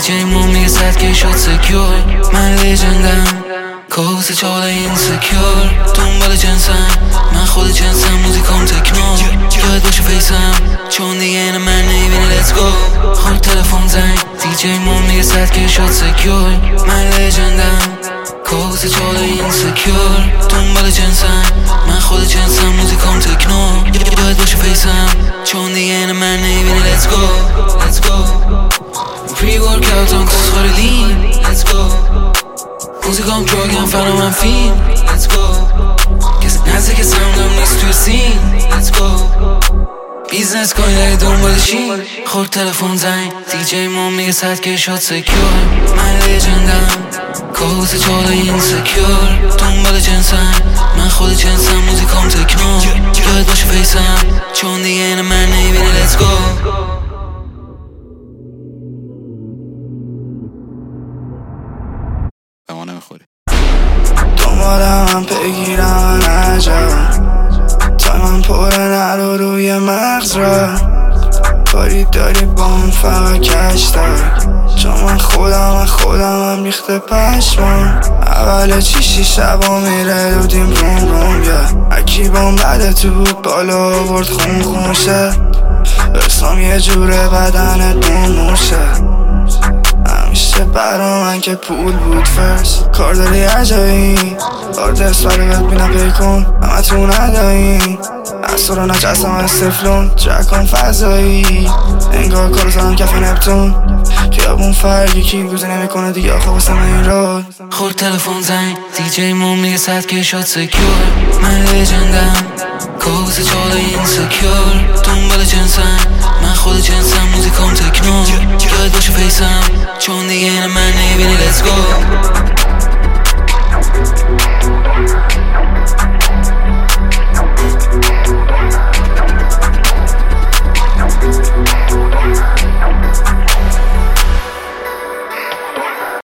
دیجی ما میگه صد که شد سکیور. من لیجندم کابوس چاله اینسکیور. دنبال جنسم من خود جنسم، موزیکام تکنو یاد باشه فیسم چون دیگه اینه من نمیبینی لیتس گو. خورد تلفن زنگ دیجی ما میگه صد که شد سکیور. من لیجندم کابوس چاله اینسکیور. دنبال جنسم من خود جنسم، موزیکام تکنو یاد باشه فیسم چون دیگه اینه من نمیبینی لیتس گو. Let's go Pre-workout on کسخور لین. Let's go موزیکام دراگم فنا من فیلم. Let's go کسی نزدیک سمدم نیست توی سین. Let's go بیزنس کنی داری دنبالشین. خورد تلفن زنگ دیجی ما میگه صد که شد سکیور. من لیجندم کابوس چاله اینسکیور. دنبال جنسم من خود جنسم، موزیکام تکنو یاد باشه فیسم چون دیگه اینه من نمیبینی. Let's go به ما نمیخوری. دنبالم من بگیرم عجب تا من پره نرو روی مغز را. کاری داری با من فقط کش دار چون من خودم ریخته پشمان. اول چیشی شبا میره دودیم روم روم اکی بام بده تو بود بالا آورد خون شه. برسام یه جوره بدنت موشه. همیشه برا من که پول بود فرست. کار داری هر جایی آردست برای بهت بینم پی کن. همه تو ندایی اصلا رو نچستم از سفلون جکان فضایی. انگار کارو زدم کف نپتون خیابون فرگی کی گوزه نمیکنه دیگه آخه واسه من این راد. خورد تلفن زنگ دیجی ما میگه صد که شد سکیور. من لیجندم کابوس چاله اینسکیور. دنبال جنسم